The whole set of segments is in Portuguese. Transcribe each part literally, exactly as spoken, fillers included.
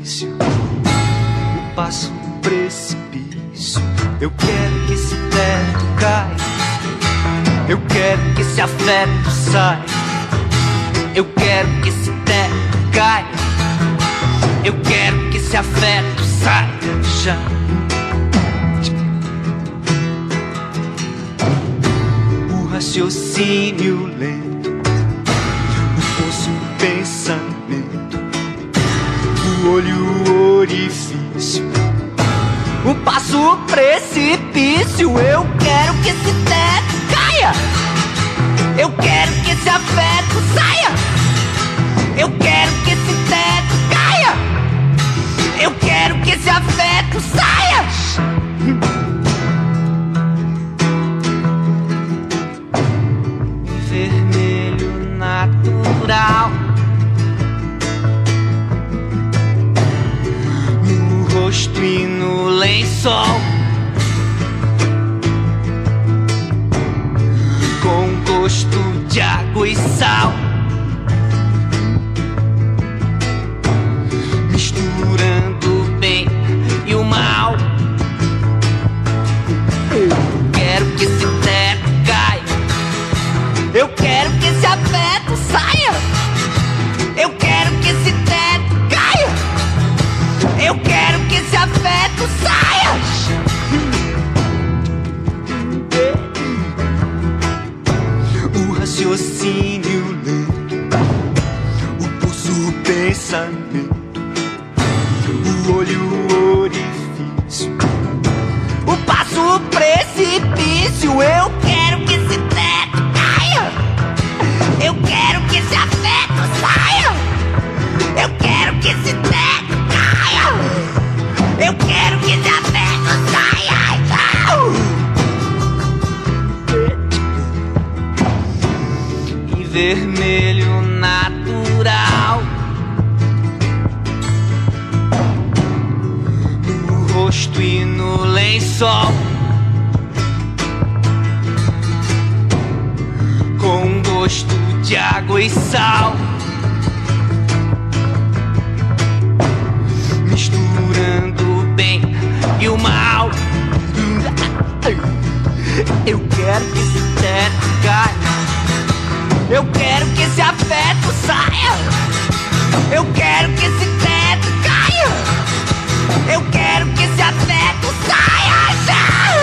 precipício, eu passo um precipício. Eu quero que esse teto caia, eu quero que esse afeto saia, eu quero que esse teto caia, eu quero que esse afeto saia já. O raciocínio lento, o poço do pensamento, o olho o orifício, o passo o precipício. Eu quero que esse teto caia, eu quero que esse afeto saia, eu quero que esse teto caia, eu quero que esse afeto saia. Vermelho natural no rosto e no lençol, com gosto de água e sal, misturando o bem e o mal. Eu quero que esse teto caia, eu quero que esse afeto saia, eu quero que esse teto caia, eu quero que esse afeto saia. O raciocínio lento, o pulso o pensamento, o olho o orifício, o passo o precipício. Eu quero que esse teto caia, eu quero que esse afeto saia, eu quero que esse teto caia, eu quero que esse afeto saia. E vermelho natural no rosto e no lençol, com gosto de água e sal, misturando o bem e o mal. Eu quero que esse teto caia, eu quero que esse afeto saia, eu quero que esse teto caia, eu quero que esse afeto saia já.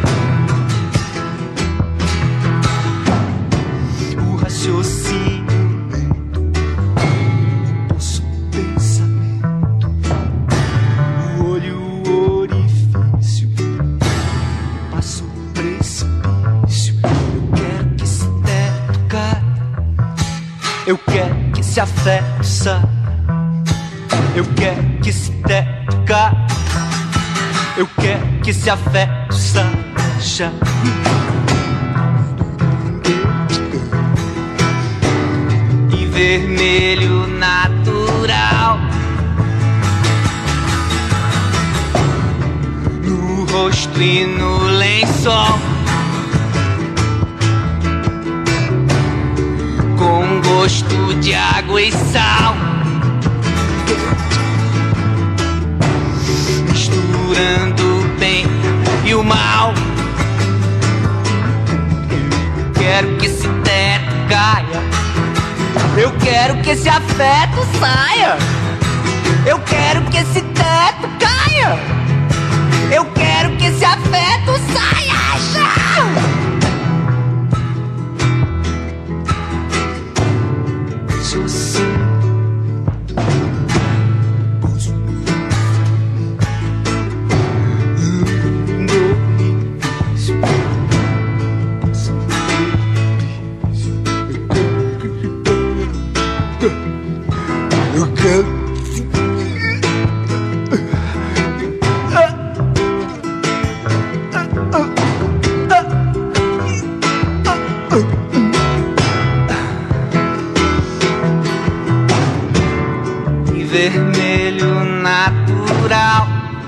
O raciocínio lento, poço o pensamento, o olho o orifício, passo o precipício. Eu quero que esse teto caia, eu quero que esse afeto saia, eu quero que esse teto caia, eu quero que esse afeto saia. E vermelho natural no rosto e no lençol, com gosto de água e sal, misturando o bem e o mal. Eu quero que esse teto caia, eu quero que esse afeto saia, eu quero que esse teto caia, eu quero que esse afeto saia já. Eu quero e vermelho natural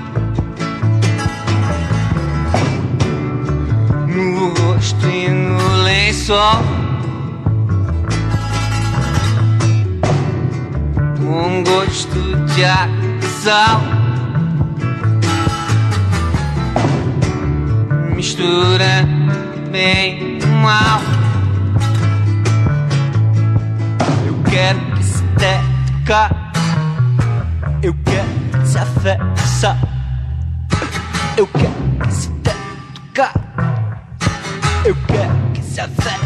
no rosto e no lençol, com gosto de água e sal, mistura bem mal. Eu quero que esse teto caia, eu quero que esse afeto saia, eu quero que esse teto caia, eu quero que esse afeto